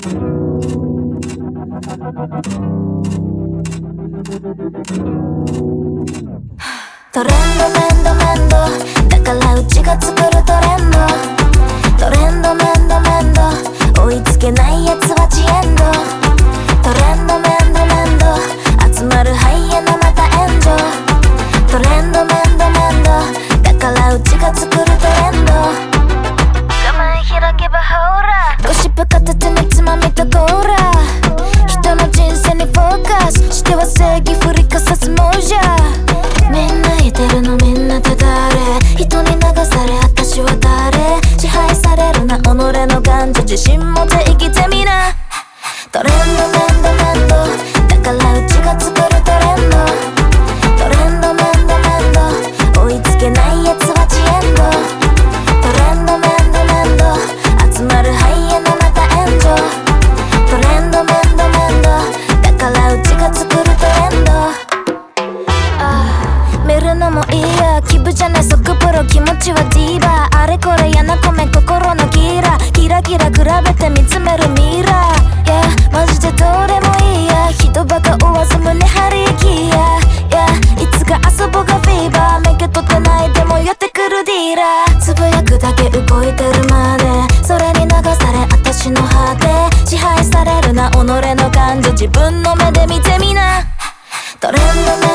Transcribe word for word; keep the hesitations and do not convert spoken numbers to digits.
トレンドメンドメンドだからうちが作るトレンド。トレンドメンドメンド追いつけないやつはジエンド。トレンドメンドメンド集まるハイエナまた炎上。トレンドメンドメンドだからうちが作るトレンド。画面開けばほらゴシップ片手につまみとコーラ。人の人生にフォーカスしては正義振りかさすもんじゃ。みんないてるのみんなって誰？人に流され私は誰？支配されるな己の感情自信持って生きてみな。トレンドメンドメンドだからうちが作るトレンド。トレンドメンドメンド追いつけないやつはジエンド。トレンドメンドメンド集まるハイエナまた炎上。トレンドメンドメンドだからうちが作るトレンド。見るのもいいや気分じゃね即プロ気持ちはディーバー。あれこれやな米心のギラキラキラ比べて見つめるミラー。Yeah マジでどれもいいや人バカ追わず胸張りきや。Yeah いつか遊ぼうがフィーバー免許取ってないでもやってくるディーラー。つぶやくだけ動いてるまでそれに流され私の果て支配されるな己の感情自分の目で見てみな。トレンド